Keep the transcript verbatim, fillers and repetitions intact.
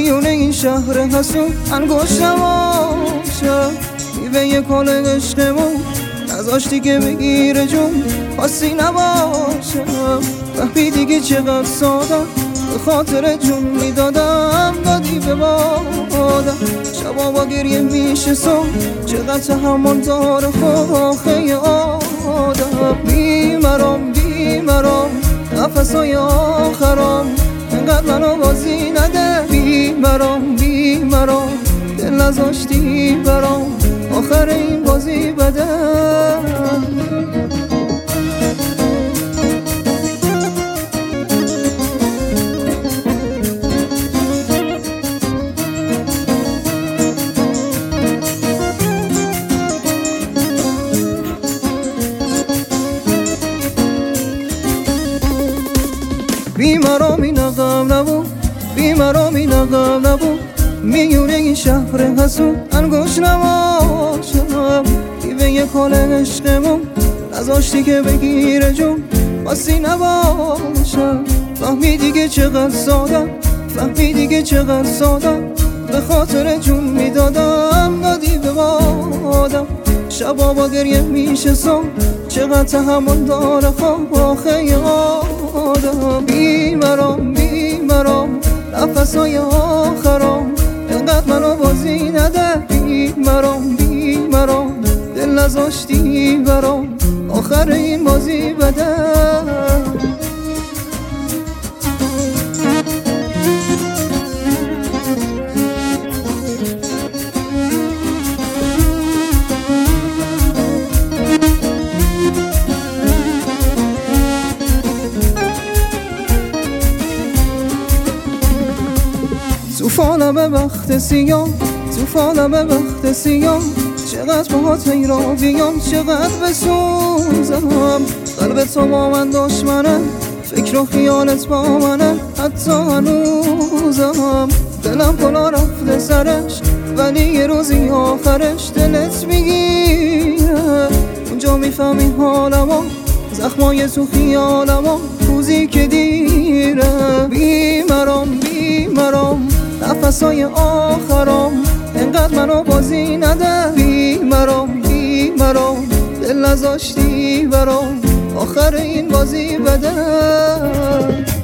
میونه این شهر حسون انگشت نباشم، میوه یه کال عشقمون نذاشتی که بگیره جون خاصی نباشم. فهمیدی که چقدر سادم به خاطر جون میدادم، دادی به بادم شبا با گریه میشه صبح، چقدر تحمل داره خواهی آدم. بیمرام بیمرام نفسای آخرام، انقدر منو بازی نده. بیمرام بیمرام دل نذاشتی برام، آخر این بازی بده. بیمارم این عقب نبود، بیمارم این عقب نبود، میونه این شهر حسون انگشت نباشم. میوه یه کال عشقمون نذاشتی که بگیره جون خاصی نباشم. فهمیدی که چقدر سادم، فهمیدی که چقدر سادم به خاطر جون میدادم، دادی به بادم شبا با گریه میشه صبح، چقدر تحمل داره خواهی آدم. بیمرام بیمرام نفسای آخرام، انقدر منو بازی نده. بیمرام بیمرام دل نذاشتی برام، آخر این بازی بده. توفانم به وقت سیام، توفانم به وقت سیام، چقدر باهات حیران بیام، چقدر بسوزم. قلب تو با من دشمنه، فکر و خیالت با منه، حتی هنوزم. دلم کلا رفته سرش، ولی یه روزی آخرش دلت میگیره. اونجا میفهمی حالمو، زخمای تو خیالمو، روزی که دیره. بیمرام بیمرام نفسای آخرام، انقدر منو بازی نده. بیمرام بیمرام دل نذاشتی برام، آخر این بازی بده.